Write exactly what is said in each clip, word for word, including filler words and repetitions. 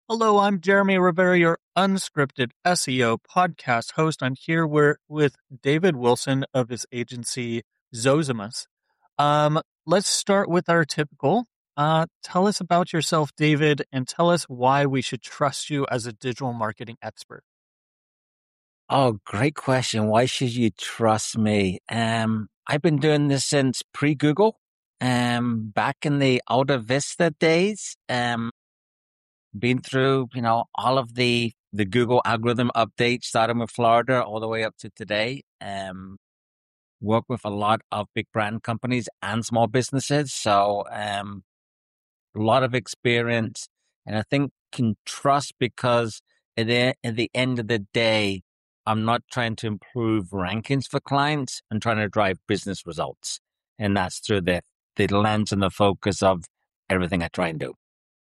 Hello, I'm Jeremy Rivera, your unscripted S E O podcast host. I'm here where, with David Wilson of his agency Zosimus. Um, let's start with our typical. Uh, tell us about yourself, David, and tell us why we should trust you as a digital marketing expert. Oh, great question. Why should you trust me? Um, I've been doing this since pre-Google, um, back in the Alta Vista days. Um, been through, you know, all of the the Google algorithm updates, starting with Florida all the way up to today. Um, work with a lot of big brand companies and small businesses, so um, a lot of experience, and I think can trust because at the, at the end of the day, I'm not trying to improve rankings for clients. I'm trying to drive business results. And that's through the, the lens and the focus of everything I try and do.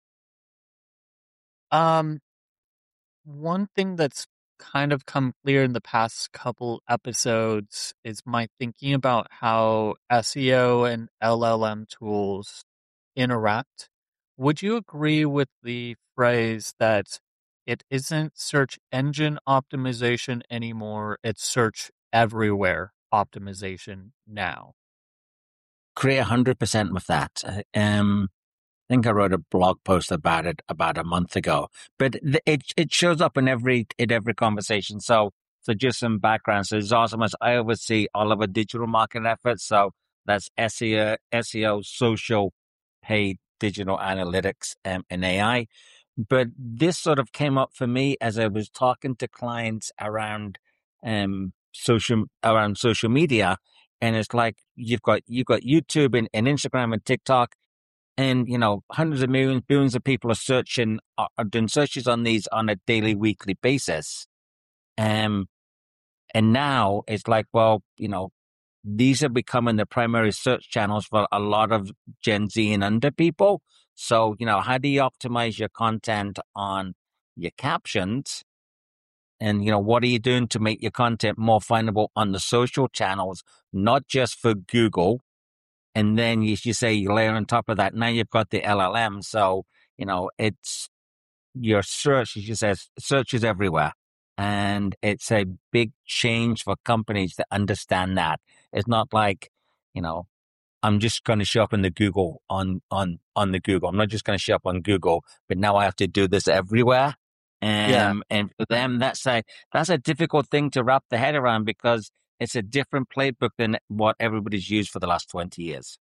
Um, One thing that's kind of come clear in the past couple episodes is my thinking about how S E O and L L M tools interact. Would you agree with the phrase that it isn't search engine optimization anymore, it's search everywhere optimization now? Agree one hundred percent with that. Uh, Um, I think I wrote a blog post about it about a month ago, but th- it it shows up in every in every conversation. So so just some background. So it's awesome as I oversee all of our digital marketing efforts. So that's S E O, S E O, social, paid digital analytics, um, and A I. But this sort of came up for me as I was talking to clients around um social around social media, and it's like you've got you've got YouTube and, and Instagram and TikTok, and you know hundreds of millions billions of people are searching are, are doing searches on these on a daily weekly basis. um and now it's like, well, you know these are becoming the primary search channels for a lot of Gen Z and under people. So you know how do you optimize your content on your captions, and you know what are you doing to make your content more findable on the social channels, not just for Google. And then you, you say you layer on top of that, now you've got the L L M. So, you know, it's your search, as you said, search is everywhere. And it's a big change for companies to understand that. It's not like, you know, I'm just going to show up in the Google on, on, on the Google. I'm not just going to show up on Google, but now I have to do this everywhere. Yeah. Um, and for them, that's a, that's a difficult thing to wrap the head around because it's a different playbook than what everybody's used for the last twenty years.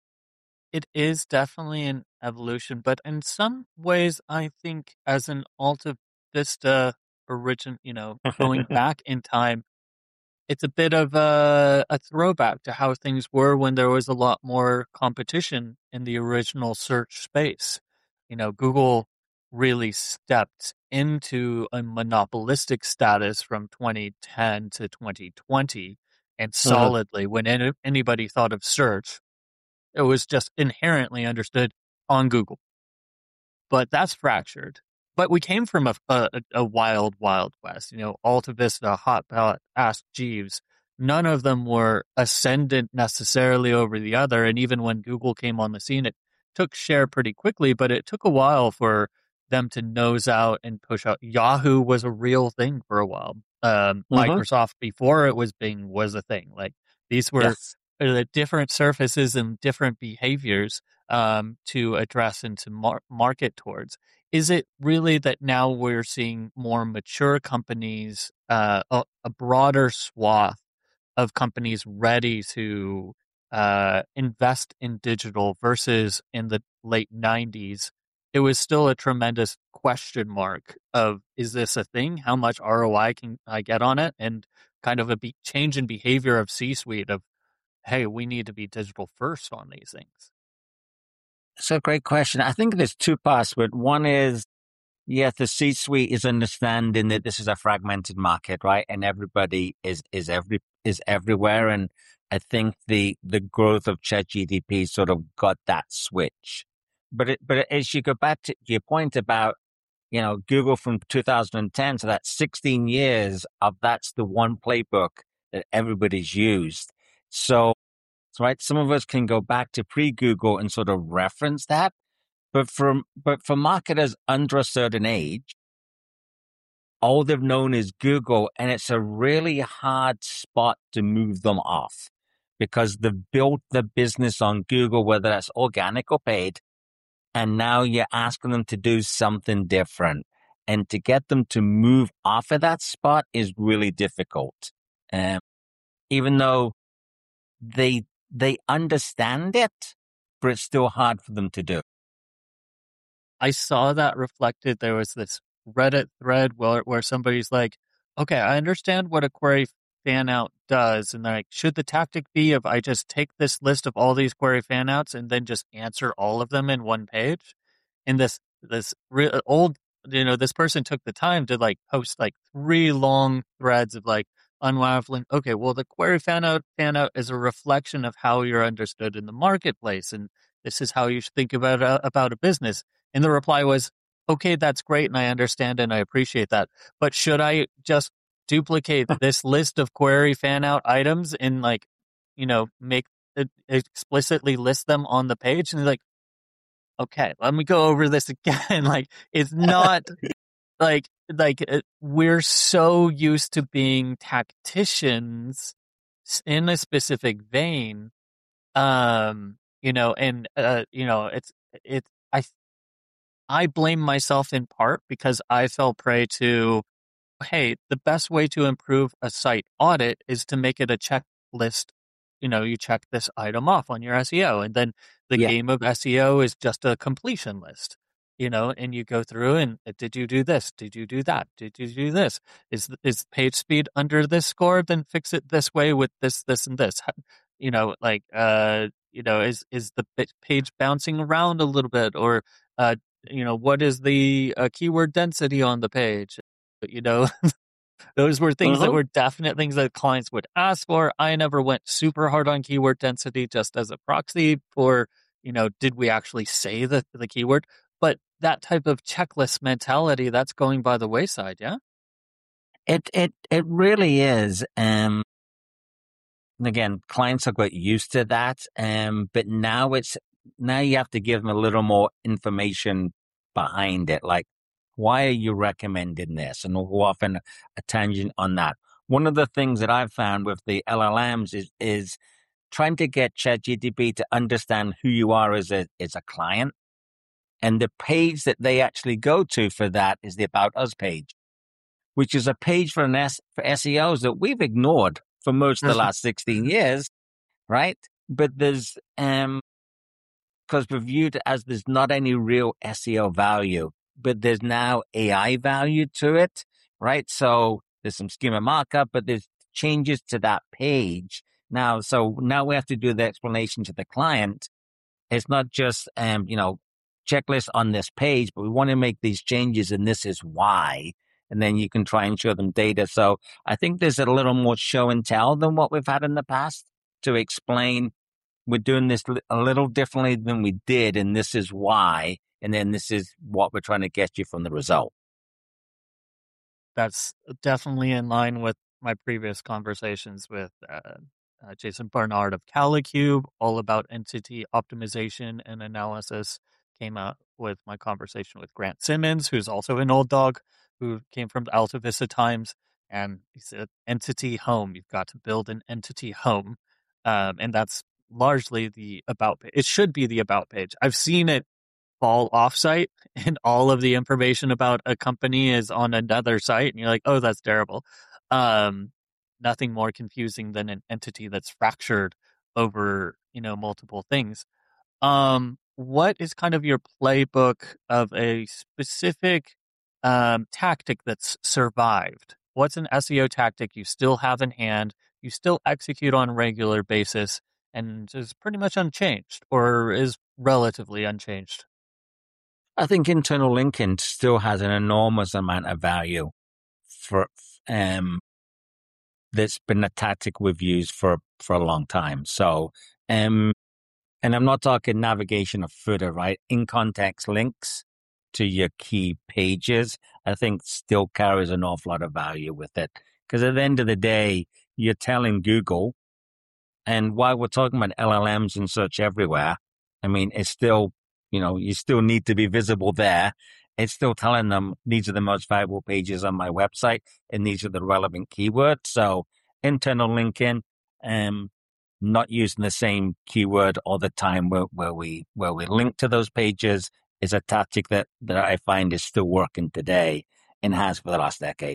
It is definitely an evolution, but in some ways, I think as an Alta Vista origin, you know, going back in time, it's a bit of a, a throwback to how things were when there was a lot more competition in the original search space. You know, Google really stepped into a monopolistic status from twenty ten to twenty twenty, and Mhm. solidly, when any, anybody thought of search, it was just inherently understood on Google. But that's fractured. But we came from a, a, a wild, wild west. You know, Alta Vista, Hotbot, Ask Jeeves. None of them were ascendant necessarily over the other. And even when Google came on the scene, it took share pretty quickly, but it took a while for them to nose out and push out. Yahoo was a real thing for a while. Um, Mhm. Microsoft before it was Bing was a thing. Like these were Yes. uh, different surfaces and different behaviors um, to address and to mar- market towards. Is it really that now we're seeing more mature companies, uh, a, a broader swath of companies ready to uh, invest in digital versus in the late nineties? It was still a tremendous question mark of, is this a thing? How much R O I can I get on it? And kind of a be- change in behavior of C-suite of, hey, we need to be digital first on these things. So great question. I think there's two parts, but one is, yes, the C-suite is understanding that this is a fragmented market, right? And everybody is, is every, is everywhere. And I think the, the growth of ChatGPT sort of got that switch. But it, but as you go back to your point about, you know, Google from two thousand ten, so that's sixteen years of that's the one playbook that everybody's used. So, right, some of us can go back to pre-Google and sort of reference that. But for, but for marketers under a certain age, all they've known is Google, and it's a really hard spot to move them off because they've built the business on Google, whether that's organic or paid, and now you're asking them to do something different. And to get them to move off of that spot is really difficult. Um, even though they they understand it, but it's still hard for them to do. I saw that reflected. There was this Reddit thread where, where somebody's like, okay, I understand what a query fan out does. And they're like, should the tactic be if I just take this list of all these query fan outs and then just answer all of them in one page? And this, this re- old, you know, this person took the time to like post like three long threads of like unraveling. Okay, well, the query fan out, fan out is a reflection of how you're understood in the marketplace. And this is how you should think about, uh, about a business. And the reply was, okay, that's great. And I understand and I appreciate that. But should I just duplicate this list of query fan out items and like, you know, make it explicitly list them on the page? And they're like, okay, let me go over this again. Like, it's not like, like it, we're so used to being tacticians in a specific vein. Um, you know, and, uh, you know, it's, it's, I I blame myself in part because I fell prey to, hey, the best way to improve a site audit is to make it a checklist. You know, you check this item off on your S E O, and then the Yeah. game of S E O is just a completion list. You know, and you go through and uh, did you do this? Did you do that? Did you do this? Is is page speed under this score? Then fix it this way with this, this, and this. You know, like uh, you know, is is the page bouncing around a little bit, or uh, you know, what is the uh, keyword density on the page? You know, those were things Uh-huh. that were definite things that clients would ask for. I never went super hard on keyword density just as a proxy for, you know, did we actually say the, the keyword? But that type of checklist mentality, that's going by the wayside, yeah? It it it really is. Um, and again, clients have got used to that. Um, but now it's now you have to give them a little more information behind it. Like, why are you recommending this? And we'll often a tangent on that. One of the things that I've found with the L L Ms is is trying to get ChatGPT to understand who you are as a as a client. And the page that they actually go to for that is the About Us page, which is a page for an S, for S E Os that we've ignored for most of the last sixteen years, right? But there's, um, because we're viewed as there's not any real S E O value, but there's now A I value to it, right? So there's some schema markup, but there's changes to that page now. So now we have to do the explanation to the client. It's not just, um, you know, checklist on this page, but we want to make these changes and this is why. And then you can try and show them data. So I think there's a little more show and tell than what we've had in the past to explain we're doing this a little differently than we did. And this is why. And then this is what we're trying to get you from the result. That's definitely in line with my previous conversations with uh, uh, Jason Barnard of Calicube, all about entity optimization and analysis. Came out with my conversation with Grant Simmons, who's also an old dog, who came from Alta Vista Times, and he said, entity home, you've got to build an entity home. Um, and that's largely the about page. It should be the about page. I've seen it fall off site and all of the information about a company is on another site and you're like, oh, that's terrible. Um, nothing more confusing than an entity that's fractured over, you know, multiple things. Um, what is kind of your playbook of a specific um, tactic that's survived? What's an S E O tactic you still have in hand, you still execute on a regular basis, and is pretty much unchanged or is relatively unchanged? I think internal linking still has an enormous amount of value for, um, that's been a tactic we've used for, for a long time. So, um, and I'm not talking navigation of footer, right? In context links to your key pages, I think still carries an awful lot of value with it. Because at the end of the day, you're telling Google, and while we're talking about L L Ms and search everywhere, I mean, it's still you know, you still need to be visible there. It's still telling them these are the most valuable pages on my website and these are the relevant keywords. So internal linking, um, not using the same keyword all the time where, where we where we link to those pages is a tactic that, that I find is still working today and has for the last decade.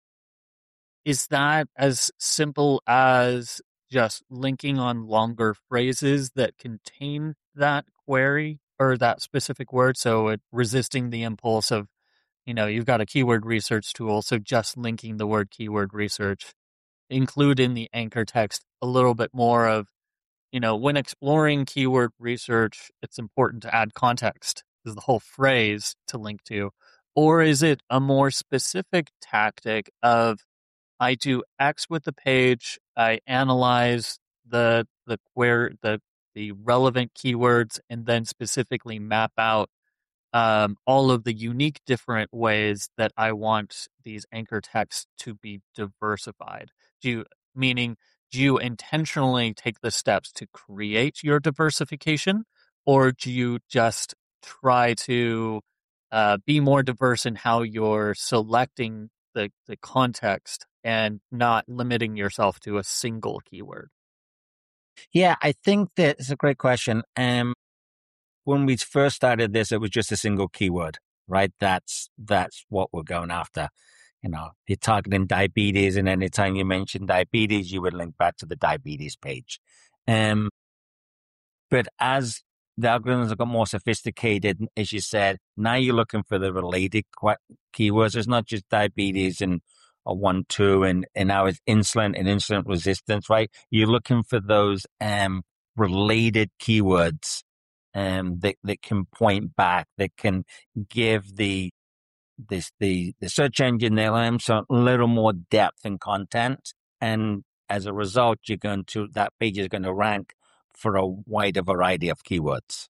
Is that as simple as just linking on longer phrases that contain that query or that specific word? So it, resisting the impulse of, you know, you've got a keyword research tool, so just linking the word keyword research, include in the anchor text a little bit more of, you know, when exploring keyword research, it's important to add context, is the whole phrase to link to. Or is it a more specific tactic of, I do X with the page, I analyze the the where the the relevant keywords, and then specifically map out um, all of the unique different ways that I want these anchor texts to be diversified. Do you, meaning, do you intentionally take the steps to create your diversification, or do you just try to uh, be more diverse in how you're selecting the, the context and not limiting yourself to a single keyword? Yeah, I think that it's a great question. Um, when we first started this, it was just a single keyword, right? That's that's what we're going after. You know, you're targeting diabetes, and anytime you mention diabetes, you would link back to the diabetes page. Um, but as the algorithms have got more sophisticated, as you said, now you're looking for the related qu- keywords. It's not just diabetes and a one, two, and, and now it's insulin and insulin resistance, right? You're looking for those um, related keywords um, that, that can point back, that can give the this the, the search engine L M so a little more depth and content. And as a result, you're going to that page is going to rank for a wider variety of keywords.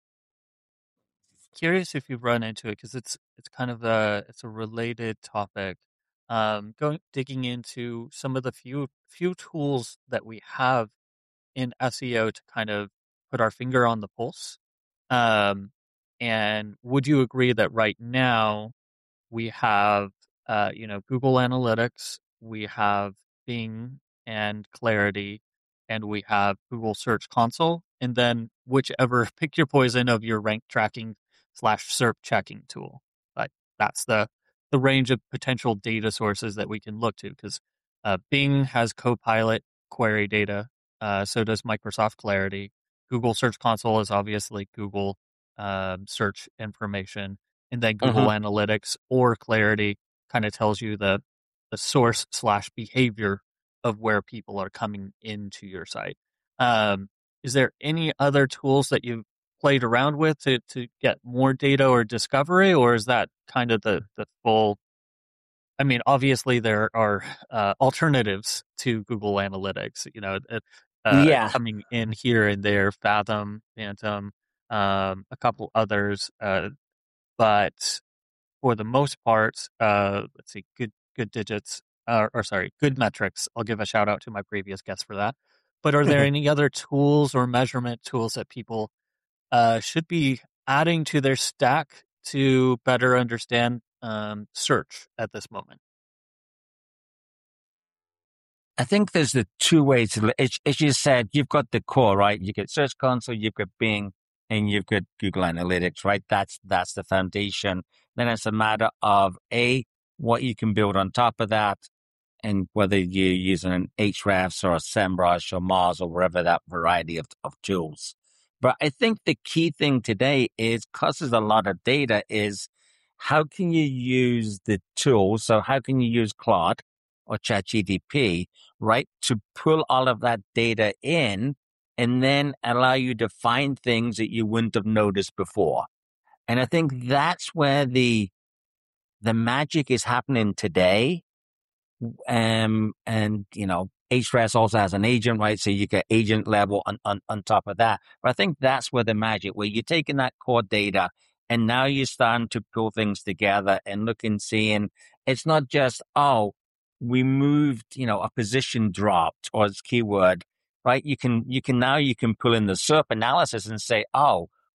Curious if you've run into it because it's it's kind of a it's a related topic. Um, going digging into some of the few few tools that we have in S E O to kind of put our finger on the pulse. Um, and would you agree that right now we have, uh, you know, Google Analytics, we have Bing and Clarity, and we have Google Search Console, and then whichever pick your poison of your rank tracking slash SERP checking tool. Like that's the the range of potential data sources that we can look to because uh, Bing has Copilot query data, uh, so does Microsoft Clarity. Google Search Console is obviously Google um, search information, and then Google Mm-hmm. Analytics or Clarity kind of tells you the the source slash behavior of where people are coming into your site. Um, is there any other tools that you've played around with to, to get more data or discovery, or is that kind of the, the full? I mean, obviously there are uh, alternatives to Google Analytics, you know, uh, uh, Yeah, coming in here and there, Fathom, Phantom, um, a couple others, uh, but for the most part, uh, let's see, good good digits, uh, or sorry, good metrics. I'll give a shout out to my previous guest for that. But are there any other tools or measurement tools that people uh, should be adding to their stack to better understand um, search at this moment? I think there's the two ways to, as, as you said, you've got the core, right? You get Search Console, you've got Bing, and you've got Google Analytics, right? That's, that's the foundation. Then it's a matter of A, what you can build on top of that, and whether you're using an Ahrefs or a SEMrush or Mars or wherever that variety of, of tools. But I think the key thing today is, because there's a lot of data, is how can you use the tools? So how can you use Claude or ChatGPT, right, to pull all of that data in and then allow you to find things that you wouldn't have noticed before? And I think that's where the the magic is happening today. Um, and, you know, Ahrefs also has an agent, right? So you get agent level on, on, on top of that. But I think that's where the magic, where you're taking that core data and now you're starting to pull things together and look and seeing it's not just, oh, we moved, you know, a position dropped or it's keyword, right? You can, you can now, you can pull in the SERP analysis and say, oh,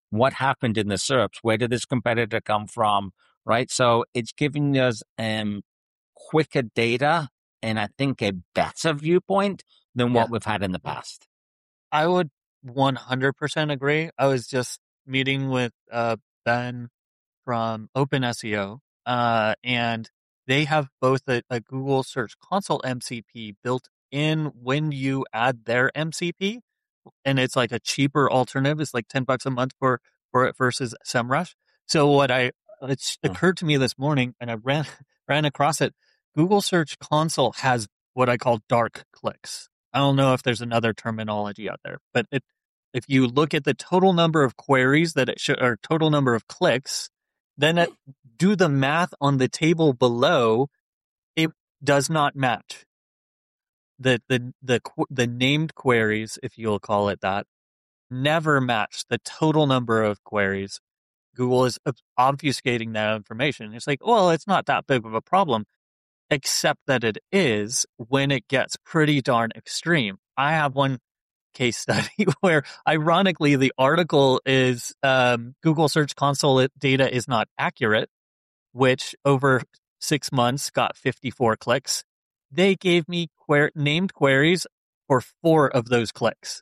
what happened in the SERPs? Where did this competitor come from? Right. So it's giving us um, quicker data and I think a better viewpoint than Yeah. what we've had in the past. I would one hundred percent agree. I was just meeting with uh, Ben from OpenSEO, uh, and they have both a, a Google Search Console M C P built in when you add their M C P, and it's like a cheaper alternative. It's like ten bucks a month for, for it versus SEMrush. So what I, it occurred to me this morning and I ran, ran across it. Google Search Console has what I call dark clicks. I don't know if there's another terminology out there, but it, if you look at the total number of queries that it should, or total number of clicks, then it, do the math on the table below, it does not match. The, the, the, the named queries, if you'll call it that, never match the total number of queries. Google is obfuscating that information. It's like, well, it's not that big of a problem, except that it is when it gets pretty darn extreme. I have one case study where, ironically, the article is um, Google Search Console data is not accurate, which over six months got fifty-four clicks. They gave me que- named queries for four of those clicks.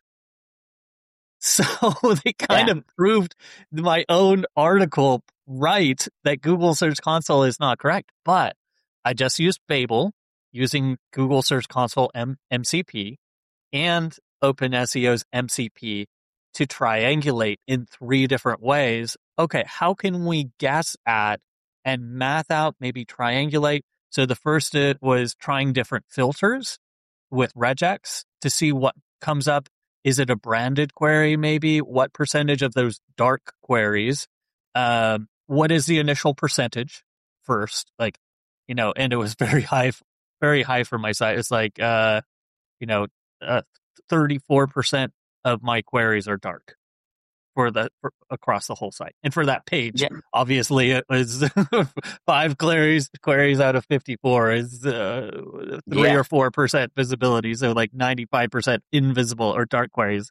So they kind yeah. of proved my own article right that Google Search Console is not correct. But I just used Babel using Google Search Console M- MCP and OpenSEO's M C P to triangulate in three different ways. Okay, how can we guess at and math out, maybe triangulate? So the first it was trying different filters with regex to see what comes up. Is it a branded query, maybe? What percentage of those dark queries? Um, what is the initial percentage first? Like, you know, and it was very high, very high for my site. It's like, uh, you know, uh, thirty-four percent of my queries are dark for the for, across the whole site. And for that page, yeah. obviously it was five queries queries out of fifty-four is uh, three yeah. or four percent visibility. So like ninety-five percent invisible or dark queries.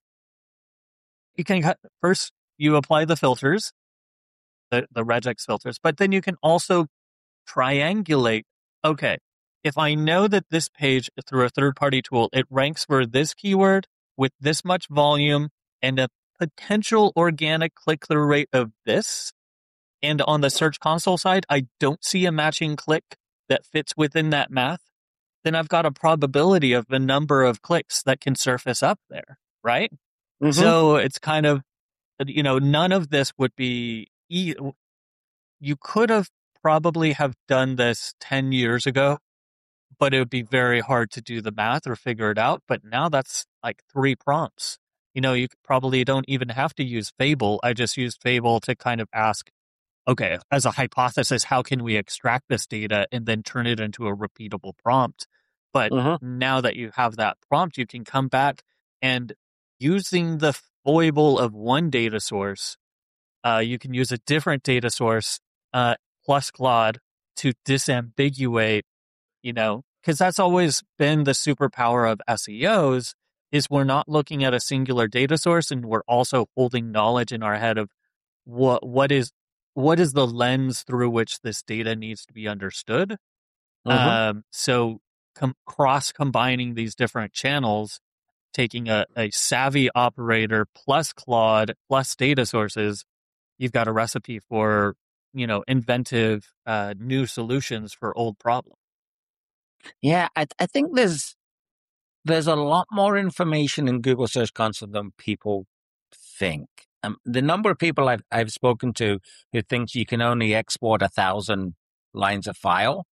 You can first you apply the filters, the, the regex filters, but then you can also triangulate. Okay, if I know that this page through a third party tool, it ranks for this keyword with this much volume and a potential organic click-through rate of this, and on the Search Console side, I don't see a matching click that fits within that math, then I've got a probability of the number of clicks that can surface up there, right? Mm-hmm. So it's kind of, you know, none of this would be, e- you could have probably have done this ten years ago, but it would be very hard to do the math or figure it out. But now that's like three prompts. You know, you probably don't even have to use Fable. I just used Fable to kind of ask, okay, as a hypothesis, how can we extract this data and then turn it into a repeatable prompt? But uh-huh. now that you have that prompt, you can come back and using the foible of one data source, uh, you can use a different data source uh, plus Claude to disambiguate, you know, because that's always been the superpower of S E Os is we're not looking at a singular data source and we're also holding knowledge in our head of what what is what is the lens through which this data needs to be understood. Mm-hmm. Um, so com- cross combining these different channels, taking a, a savvy operator plus Claude plus data sources, you've got a recipe for, you know, inventive uh, new solutions for old problems. Yeah, I, I think there's there's a lot more information in Google Search Console than people think. Um, the number of people I've I've spoken to who thinks you can only export a thousand lines of file,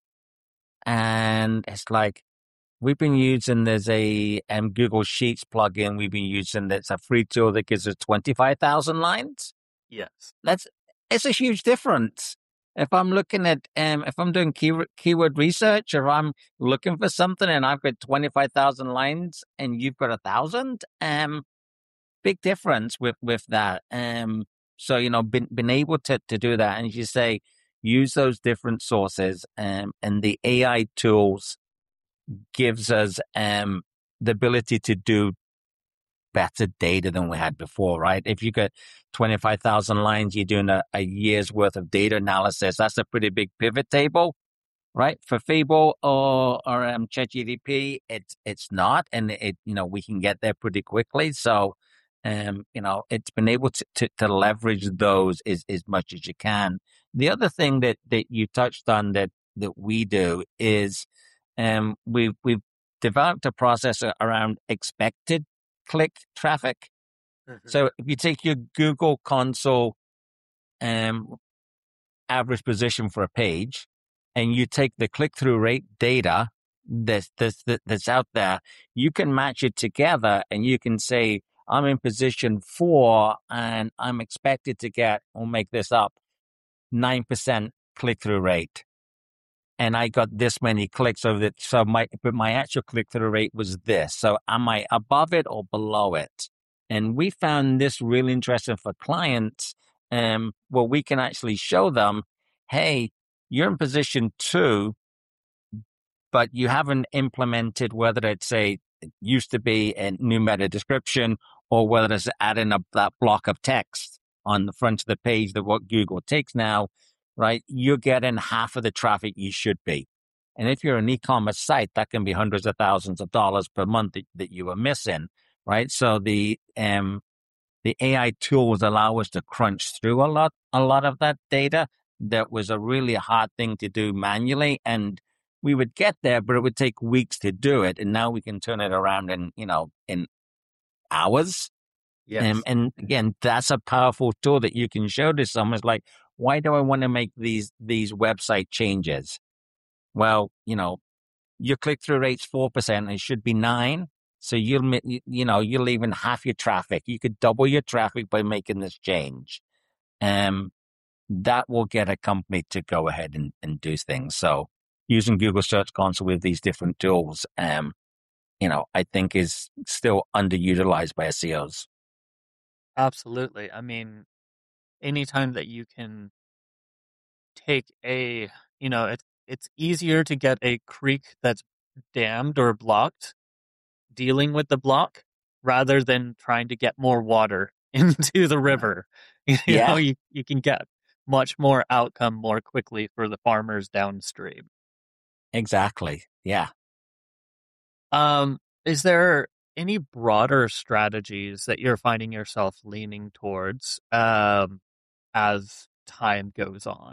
and it's like we've been using there's a um, Google Sheets plugin we've been using that's a free tool that gives us twenty five thousand lines. Yes, that's it's a huge difference. If I'm looking at, um, if I'm doing keyword, keyword research or I'm looking for something and I've got twenty-five thousand lines and you've got a thousand, um, big difference with, with that. Um, so, you know, been, been able to, to do that. And as you say, use those different sources, um, and the A I tools gives us, um, the ability to do better data than we had before, right? If you get twenty-five thousand lines, you're doing a, a year's worth of data analysis. That's a pretty big pivot table, right? For Fable or, or um, ChatGPT, it's, it's not. And it, you know, we can get there pretty quickly. So, um, you know, it's been able to, to, to leverage those as, as much as you can. The other thing that, that you touched on that, that we do is, um, we've, we've developed a process around expected click traffic. Mm-hmm. So if you take your Google console, um, average position for a page, and you take the click-through rate data that's, that's, that's out there, you can match it together and you can say, I'm in position four and I'm expected to get, we'll make this up, nine percent click-through rate. And I got this many clicks over it. So my, but my actual click-through rate was this. So am I above it or below it? And we found this really interesting for clients, um, where we can actually show them, hey, you're in position two, but you haven't implemented whether it's a, it used to be a new meta description or whether it's adding a, that block of text on the front of the page that what Google takes now, right? You're getting half of the traffic you should be. And if you're an e-commerce site, that can be hundreds of thousands of dollars per month that, that you are missing, right? So the, um, the A I tools allow us to crunch through a lot, a lot of that data. That was a really hard thing to do manually, and we would get there, but it would take weeks to do it. And now we can turn it around in, you know, in hours. Yes. Um, and again, that's a powerful tool that you can show to someone. It's like, why do I want to make these, these website changes? Well, you know, your click-through rate's four percent. It should be nine. So you'll, you know, you're leaving half your traffic. You could double your traffic by making this change. Um, that will get a company to go ahead and, and do things. So using Google Search Console with these different tools, um, you know, I think is still underutilized by S E Os. Absolutely. I mean, anytime that you can take a, you know, it's, it's easier to get a creek that's dammed or blocked dealing with the block rather than trying to get more water into the river. You yeah. know, you, you can get much more outcome more quickly for the farmers downstream. Exactly. Yeah. Um, is there any broader strategies that you're finding yourself leaning towards um, as time goes on?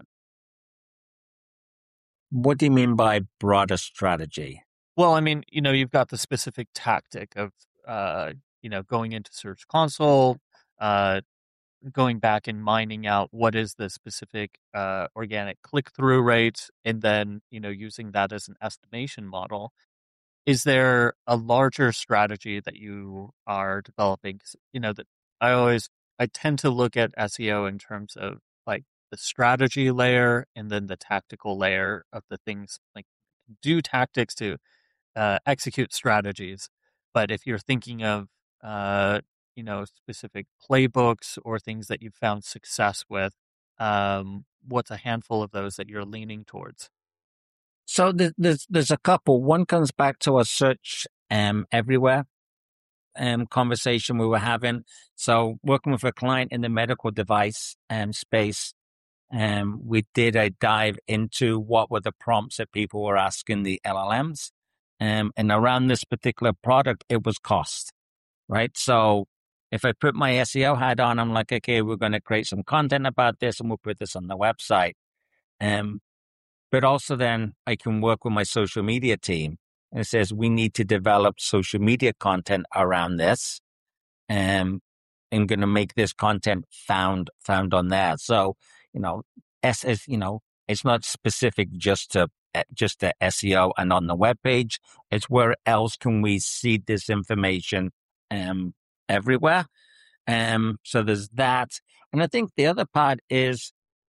What do you mean by broader strategy? Well, I mean, you know, you've got the specific tactic of, uh, you know, going into Search Console, uh, going back and mining out what is the specific uh, organic click-through rate, and then, you know, using that as an estimation model. Is there a larger strategy that you are developing? You know, that I always, I tend to look at S E O in terms of like the strategy layer and then the tactical layer of the things, like do tactics to uh, execute strategies. But if you're thinking of, uh, you know, specific playbooks or things that you've found success with, um, what's a handful of those that you're leaning towards? So there's there's a couple. One comes back to a search um, everywhere um, conversation we were having. So working with a client in the medical device um, space, um, we did a dive into what were the prompts that people were asking the L L Ms. Um, and around this particular product, it was cost, right? So if I put my S E O hat on, I'm like, okay, we're going to create some content about this and we'll put this on the website. Um, But also then I can work with my social media team and it says we need to develop social media content around this. And I'm going to make this content found, found on there. So, you know, S is, you know, it's not specific just to, just to S E O and on the web page. It's where else can we see this information, um, everywhere. Um, so there's that. And I think the other part is,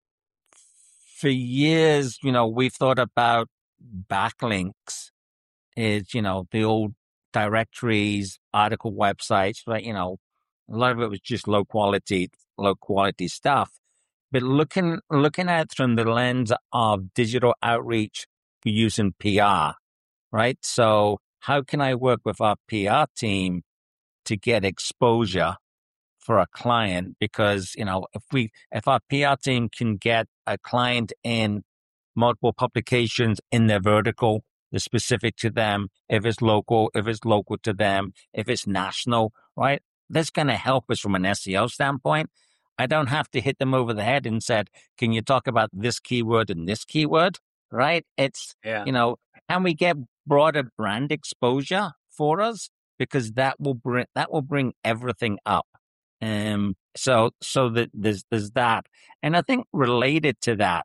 for years, you know, we've thought about backlinks is, you know, the old directories, article websites, right? You know, a lot of it was just low quality, low quality stuff. But looking, looking at it from the lens of digital outreach for using P R, right? So how can I work with our P R team to get exposure for a client, because, you know, if we, if our P R team can get a client in multiple publications in their vertical, that's specific to them, if it's local, if it's local to them, if it's national, right? That's going to help us from an S E O standpoint. I don't have to hit them over the head and said, can you talk about this keyword and this keyword, right? It's, Yeah. you know, can we get broader brand exposure for us? Because that will bring, that will bring everything up. Um, so, so that there's, there's that. And I think related to that,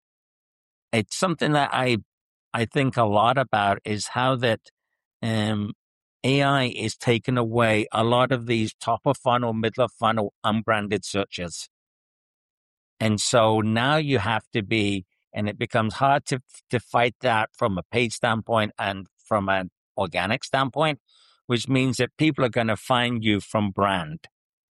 it's something that I, I think a lot about is how that, um, A I is taking away a lot of these top of funnel, middle of funnel, unbranded searches. And so now you have to be, and it becomes hard to, to fight that from a paid standpoint and from an organic standpoint, which means that people are going to find you from brand.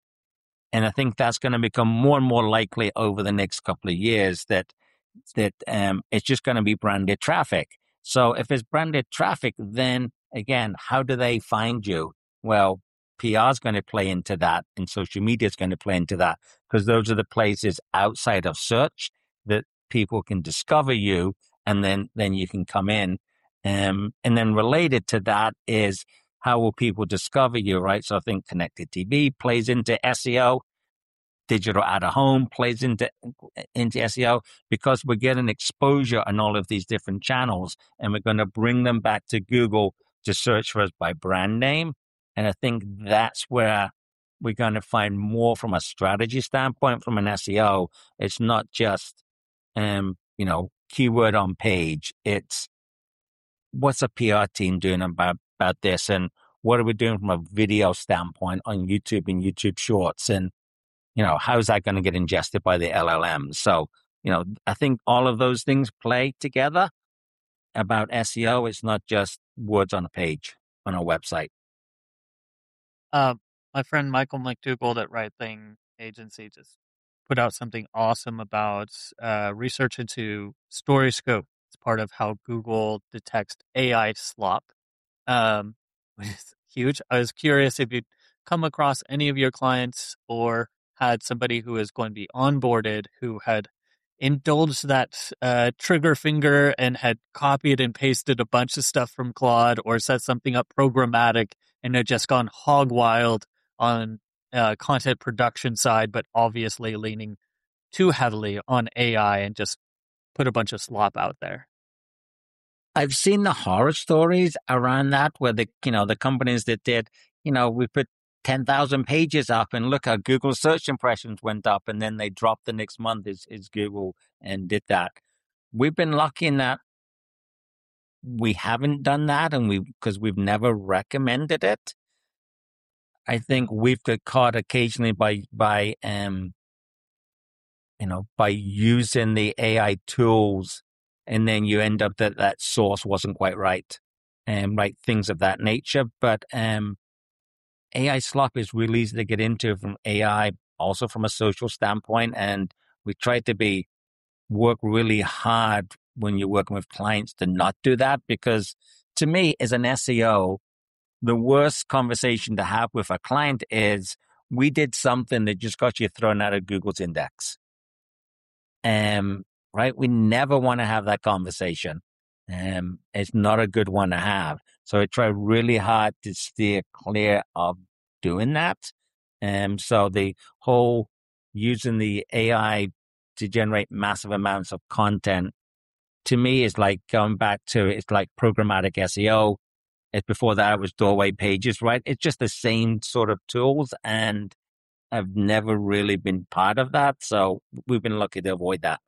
And I think that's going to become more and more likely over the next couple of years that that um, it's just going to be branded traffic. So if it's branded traffic, then again, how do they find you? Well, P R is going to play into that, and social media is going to play into that, because those are the places outside of search that people can discover you, and then then you can come in. Um, and then related to that is, how will people discover you, right? So I think connected T V plays into S E O. Digital out of home plays into, into S E O, because we're getting exposure on all of these different channels, and we're going to bring them back to Google to search for us by brand name. And I think that's where we're going to find more from a strategy standpoint, from an S E O. It's not just, um, you know, keyword on page. It's what's a P R team doing about, about this, and what are we doing from a video standpoint on YouTube and YouTube Shorts, and you know, how's that going to get ingested by the L L Ms? So, you know, I think all of those things play together about S E O. It's not just words on a page on a website. Uh, my friend Michael McDougall at Right Thing Agency just put out something awesome about uh, research into StoryScope. It's part of how Google detects A I slop, um, which is huge. I was curious if you'd come across any of your clients or had somebody who is going to be onboarded who had indulged that uh, trigger finger and had copied and pasted a bunch of stuff from Claude, or set something up programmatic and had just gone hog wild on uh, content production side, but obviously leaning too heavily on A I and just put a bunch of slop out there. I've seen the horror stories around that, where the, you know, the companies that did, you know, we put ten thousand pages up and look how Google search impressions went up, and then they dropped the next month is, is Google and did that. We've been lucky in that we haven't done that, and we, because we've never recommended it. I think we've got caught occasionally by, by, um, you know, by using the A I tools, and then you end up that that source wasn't quite right, and um, right, things of that nature. But, um, A I slop is really easy to get into from A I, also from a social standpoint. And we try to be, work really hard when you're working with clients to not do that, because to me, as an S E O, the worst conversation to have with a client is, we did something that just got you thrown out of Google's index. Um, right? We never want to have that conversation. Um, it's not a good one to have. So I try really hard to steer clear of doing that. Um, so the whole using the A I to generate massive amounts of content, to me, is like going back to, it's like programmatic S E O. It, before that, it was doorway pages, right? It's just the same sort of tools, and I've never really been part of that. So we've been lucky to avoid that.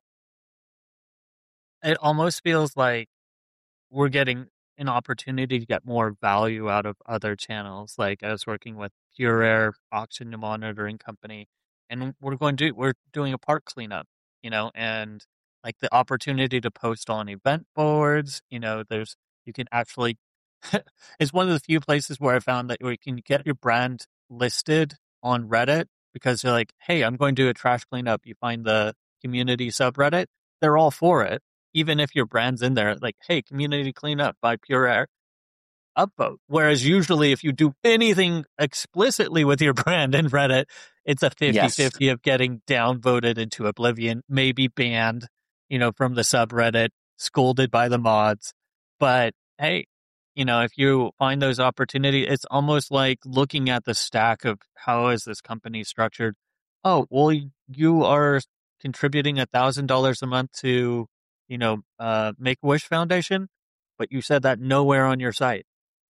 It almost feels like we're getting an opportunity to get more value out of other channels. Like, I was working with Pure Air auction monitoring company, and we're going to, we're doing a park cleanup, you know, and like the opportunity to post on event boards, you know, there's, you can actually, it's one of the few places where I found that you can get your brand listed on Reddit, because you're like, hey, I'm going to do a trash cleanup. You find the community subreddit, they're all for it. Even if your brand's in there, like, hey, community cleanup by Pure Air, upvote. Whereas usually if you do anything explicitly with your brand in Reddit, it's a Yes. fifty-fifty of getting downvoted into oblivion, maybe banned, you know, from the subreddit, scolded by the mods. But hey, you know, if you find those opportunities, it's almost like looking at the stack of how is this company structured. Oh, well, you are contributing a thousand dollars a month to, you know, uh, Make a Wish Foundation, but you said that nowhere on your site.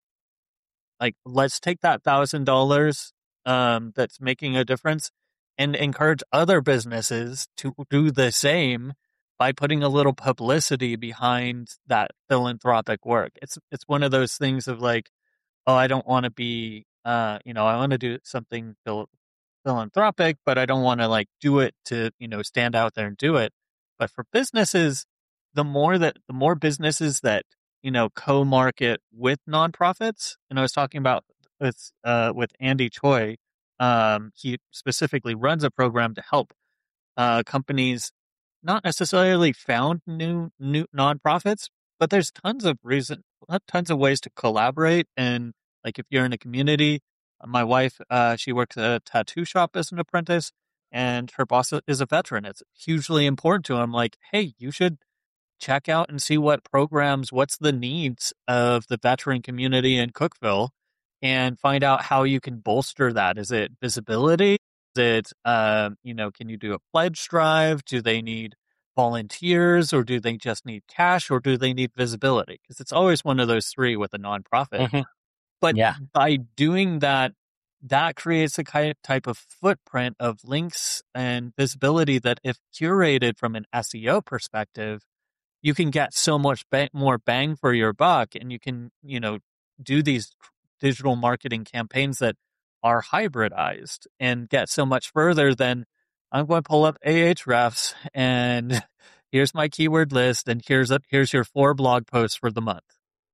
Like, let's take that thousand dollars um, that's making a difference and encourage other businesses to do the same by putting a little publicity behind that philanthropic work. It's it's one of those things of like, oh, I don't want to be, uh, you know, I want to do something phil- philanthropic, but I don't want to like do it to, you know, stand out there and do it. But for businesses, the more that the more businesses that, you know, co-market with nonprofits, and I was talking about with uh, with Andy Choi, um, he specifically runs a program to help uh, companies not necessarily found new new nonprofits, but there's tons of reason, tons of ways to collaborate. And like if you're in a community, uh, my wife, uh, she works at a tattoo shop as an apprentice, and her boss is a veteran. It's hugely important to him. Like, hey, you should check out and see what programs, what's the needs of the veteran community in Cookeville, and find out how you can bolster that. Is it visibility? Is it, uh, you know, can you do a pledge drive? Do they need volunteers, or do they just need cash, or do they need visibility? Because it's always one of those three with a nonprofit. Mm-hmm. But Yeah. by doing that, that creates a kind of type of footprint of links and visibility that, if curated from an S E O perspective, you can get so much ba- more bang for your buck, and you can, you know, do these digital marketing campaigns that are hybridized and get so much further than I'm going to pull up Ahrefs and here's my keyword list and here's a, here's your four blog posts for the month.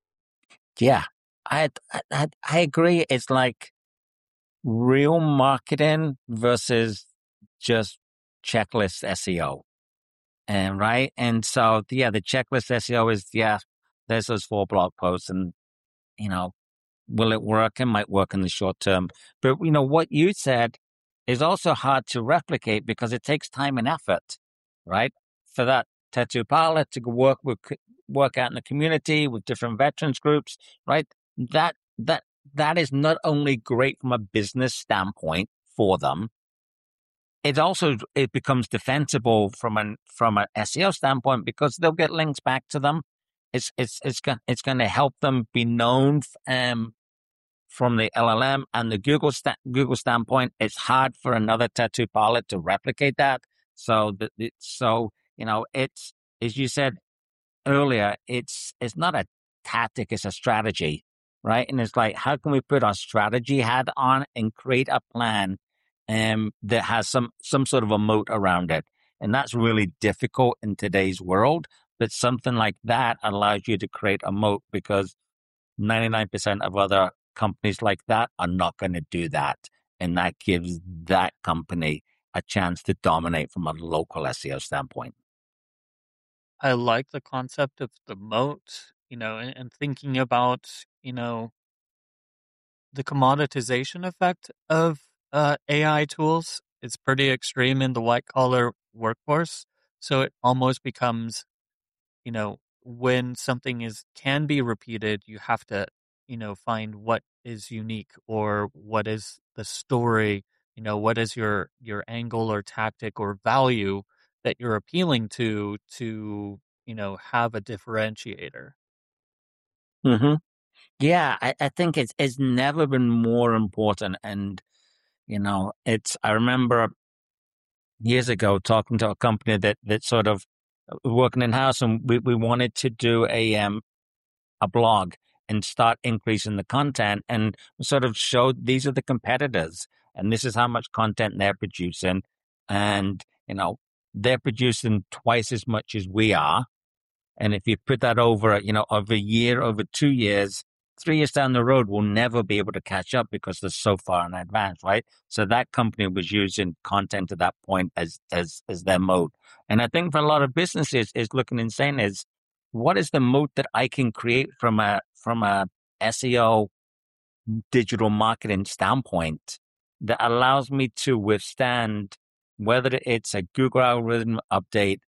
Yeah, I, I I agree. It's like real marketing versus just checklist S E O. And right. And so, yeah, the checklist S E O is, yeah, there's those four blog posts and, you know, will it work? It might work in the short term. But, you know, what you said is also hard to replicate because it takes time and effort, right? For that tattoo parlor to work with, work out in the community with different veterans groups, right? That, that, that is not only great from a business standpoint for them, it also it becomes defensible from an from an S E O standpoint because they'll get links back to them. It's it's it's going it's going to help them be known um, from the L L M and the Google sta- Google standpoint. It's hard for another tattoo parlor to replicate that. So the, the so you know it's as you said earlier, it's it's not a tactic, it's a strategy, right? And it's like, how can we put our strategy hat on and create a plan um, that has some some sort of a moat around it? And that's really difficult in today's world. But something like that allows you to create a moat because ninety-nine percent of other companies like that are not going to do that. And that gives that company a chance to dominate from a local S E O standpoint. I like the concept of the moat, you know, and, and thinking about, you know, the commoditization effect of uh, A I tools. It's pretty extreme in the white collar workforce. So it almost becomes, you know, when something is can be repeated, you have to, you know, find what is unique or what is the story, you know, what is your your angle or tactic or value that you're appealing to to, you know, have a differentiator. Mm-hmm. Yeah, I, I think it's it's never been more important. And, you know, it's I remember years ago talking to a company that that sort of uh, working in house and we, we wanted to do a um a blog and start increasing the content and sort of showed these are the competitors and this is how much content they're producing. And, you know, they're producing twice as much as we are. And if you put that over, you know, over a year, over two years, three years down the road, we'll never be able to catch up because they're so far in advance, right? So that company was using content at that point as as as their moat. And I think for a lot of businesses is looking and saying is, what is the moat that I can create from a from a S E O digital marketing standpoint that allows me to withstand whether it's a Google algorithm update,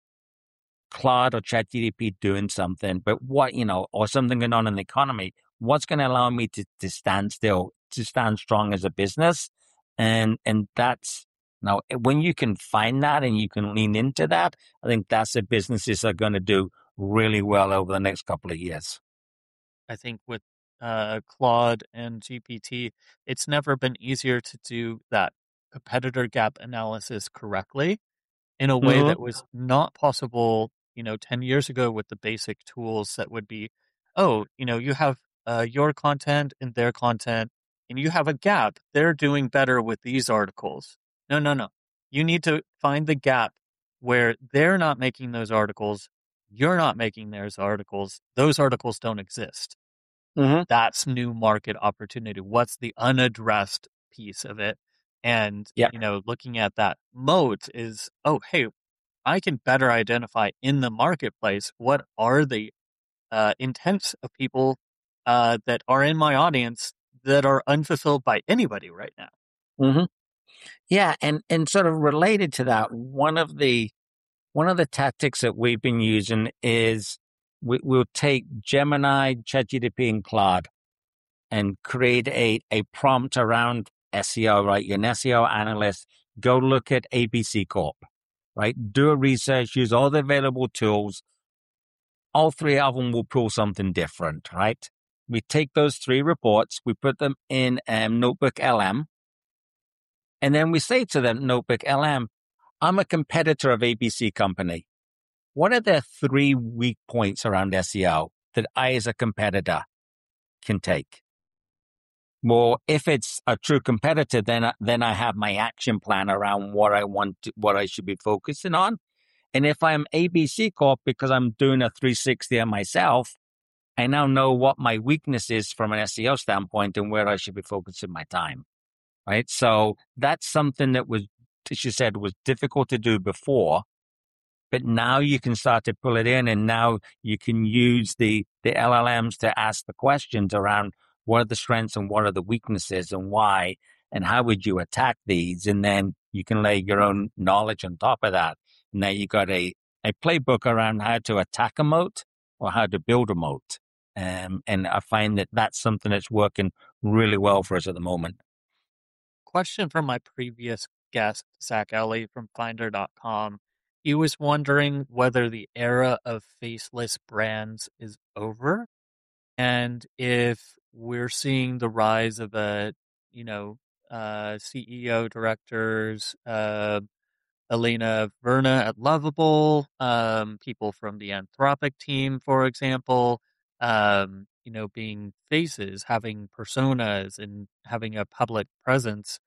Claude or ChatGPT doing something, but what, you know, or something going on in the economy, what's going to allow me to, to stand still, to stand strong as a business? And, and that's, now, when you can find that and you can lean into that, I think that's the businesses are going to do really well over the next couple of years. I think with uh, Claude and G P T, it's never been easier to do that competitor gap analysis correctly in a way Mm-hmm. that was not possible, you know, ten years ago with the basic tools that would be, oh, you know, you have uh, your content and their content, and you have a gap. They're doing better with these articles. No, no, no. You need to find the gap where they're not making those articles. You're not making those articles. Those articles don't exist. Mm-hmm. That's new market opportunity. What's the unaddressed piece of it? And, Yeah. you know, looking at that moat is, oh, hey, I can better identify in the marketplace what are the uh, intents of people uh, that are in my audience that are unfulfilled by anybody right now. Mm-hmm. Yeah. And, and sort of related to that, one of the, one of the tactics that we've been using is we, we'll take Gemini, ChatGPT, and Claude and create a, a prompt around S E O, right? You're an S E O analyst. Go look at A B C Corp, right? Do a research, use all the available tools. All three of them will pull something different, right? We take those three reports, we put them in um, Notebook L M, and then we say to them, Notebook L M, I'm a competitor of A B C company. What are the three weak points around S E O that I, as a competitor, can take? Well, if it's a true competitor, then then I have my action plan around what I want, to, what I should be focusing on. And if I'm A B C Corp, because I'm doing a three sixty on myself, I now know what my weakness is from an S E O standpoint and where I should be focusing my time. Right. So that's something that was, as you said, was difficult to do before. But now you can start to pull it in, and now you can use the, the L L Ms to ask the questions around what are the strengths and what are the weaknesses and why, and how would you attack these? And then you can lay your own knowledge on top of that. And now you got a, a playbook around how to attack a moat or how to build a moat. Um, and I find that that's something that's working really well for us at the moment. Question from my previous guest, Zach Ellie from Finder dot com. He was wondering whether the era of faceless brands is over and if we're seeing the rise of a, you know, uh, C E O directors, uh, Elena Verna at Lovable, um, people from the Anthropic team, for example, um, you know, being faces, having personas, and having a public presence,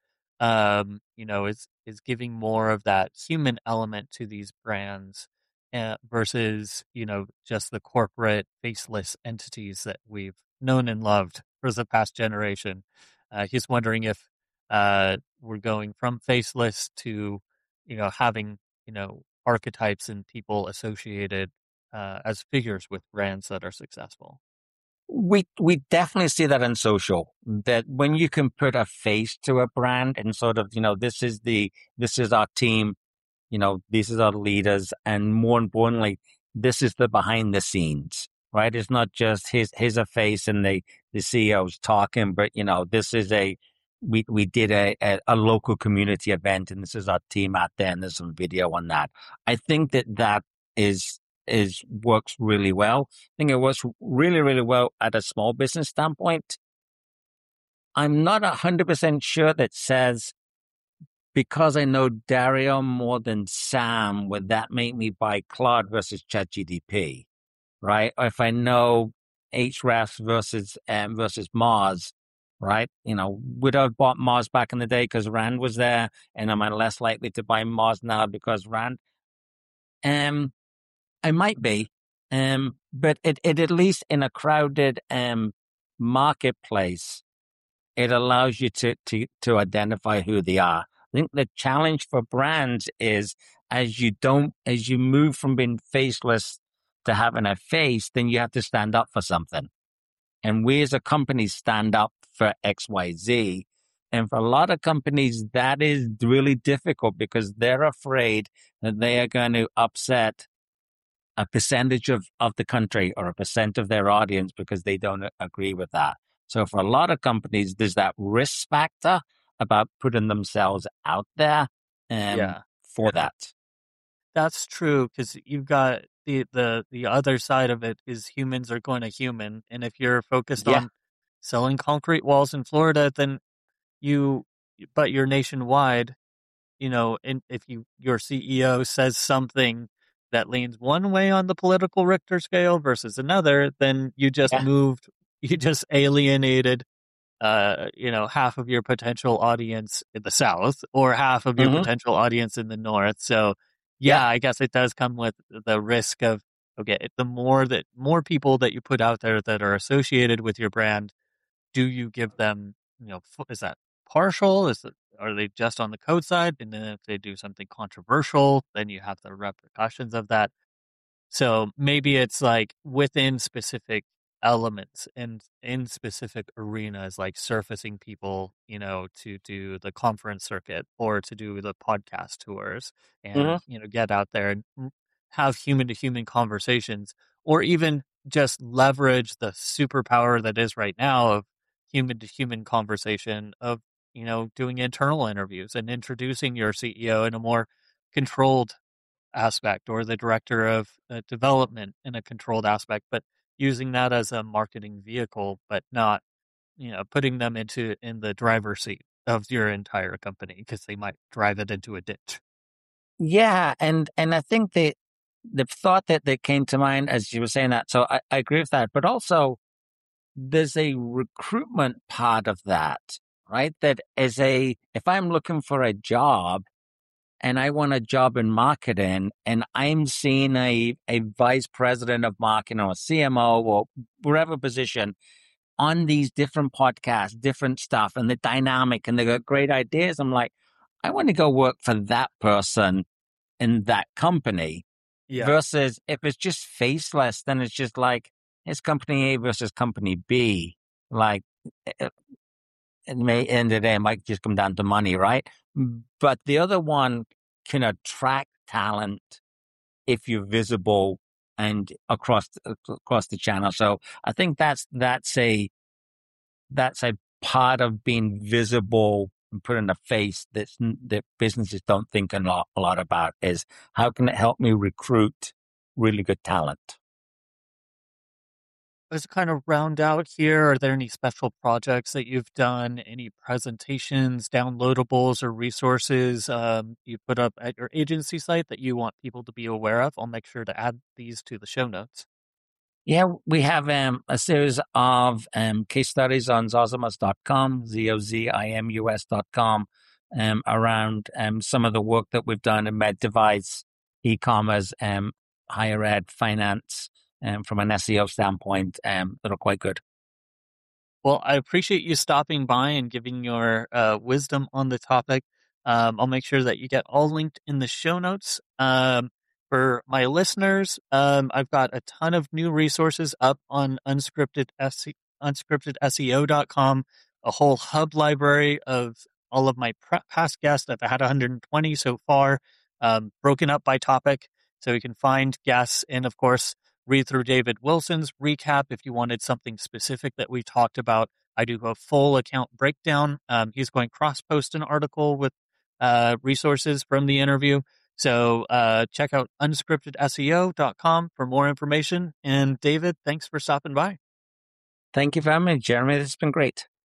um, you know, is is giving more of that human element to these brands uh, versus, you know, just the corporate faceless entities that we've known and loved for the past generation. Uh, he's wondering if uh, we're going from faceless to you know, having, you know, archetypes and people associated uh, as figures with brands that are successful. We we definitely see that in social, that when you can put a face to a brand and sort of, you know, this is the this is our team, you know, this is our leaders, and more importantly, this is the behind the scenes, right? It's not just his his a face and the the C E O's talking, but you know, this is a we we did a, a a local community event, and this is our team out there, and there's some video on that. I think that that is is works really well. I think it works really really well at a small business standpoint. I'm not a hundred percent sure that says, because I know Dario more than Sam, would that make me buy Claude versus ChatGPT, right? Or if I know Hrefs versus um, versus Mars, right? You know, would I have bought Mars back in the day because Rand was there, and am I less likely to buy Mars now because Rand? Um, I might be, um, but it, it at least in a crowded um marketplace, it allows you to, to, to identify who they are. I think the challenge for brands is as you don't, as you move from being faceless to having a face, then you have to stand up for something. and we as a company stand up for X Y Z. And for a lot of companies, that is really difficult because they're afraid that they are going to upset a percentage of, of the country or a percent of their audience because they don't agree with that. So for a lot of companies, there's that risk factor about putting themselves out there um, Yeah. for that. That's true, because you've got the, the the other side of it is humans are going to human, and if you're focused Yeah. on selling concrete walls in Florida, then you, but you're nationwide, you know, and if you your C E O says something that leans one way on the political Richter scale versus another, then you just Yeah. moved, you just alienated uh, you know, half of your potential audience in the South or half of your Mm-hmm. potential audience in the North. So, Yeah. yeah, I guess it does come with the risk of, okay, the more that more people that you put out there that are associated with your brand, do you give them, you know, is that partial? Is it, are they just on the code side? And then if they do something controversial, then you have the repercussions of that. So maybe it's like within specific elements and in specific arenas, like surfacing people, you know, to do the conference circuit or to do the podcast tours Mm-hmm. and, you know, get out there and m- have human to human conversations, or even just leverage the superpower that is right now of human to human conversation of, you know, doing internal interviews and introducing your C E O in a more controlled aspect, or the director of uh, development in a controlled aspect, but using that as a marketing vehicle, but not, you know, putting them into in the driver's seat of your entire company because they might drive it into a ditch. Yeah. And and I think that the thought that, that came to mind as you were saying that, so I, I agree with that, but also there's a recruitment part of that, right? That is a, if I'm looking for a job and I want a job in marketing and I'm seeing a, a vice president of marketing or a C M O or whatever position on these different podcasts, different stuff, and the dynamic, and they got great ideas, I'm like, I want to go work for that person in that company Yeah. versus if it's just faceless, then it's just like it's company A versus company B. Like, it, it may end of the day, it might just come down to money, right? But the other one can attract talent if you're visible and across across the channel. So I think that's that's a that's a part of being visible and put in a face that that businesses don't think a lot, a lot about is how can it help me recruit really good talent? Let's kind of round out here. Are there any special projects that you've done? Any presentations, downloadables, or resources um, you put up at your agency site that you want people to be aware of? I'll make sure to add these to the show notes. Yeah, we have um, a series of um, case studies on zozimus dot com, Z O Z I M U S dot com, um, around um, some of the work that we've done in med device, e-commerce, um, higher ed, finance, um, from an S E O standpoint, um, that are quite good. Well, I appreciate you stopping by and giving your uh, wisdom on the topic. Um, I'll make sure that you get all linked in the show notes. Um, for my listeners, um, I've got a ton of new resources up on unscripted S E- unscripted S E O dot com, a whole hub library of all of my pre- past guests. I've had one hundred twenty so far, um, broken up by topic. So you can find guests and, of course, read through David Wilson's recap if you wanted something specific that we talked about. I do a full account breakdown. Um, he's going cross post an article with uh, resources from the interview. So uh, check out unscripted S E O dot com for more information. And David, thanks for stopping by. Thank you very much, Jeremy. This has been great.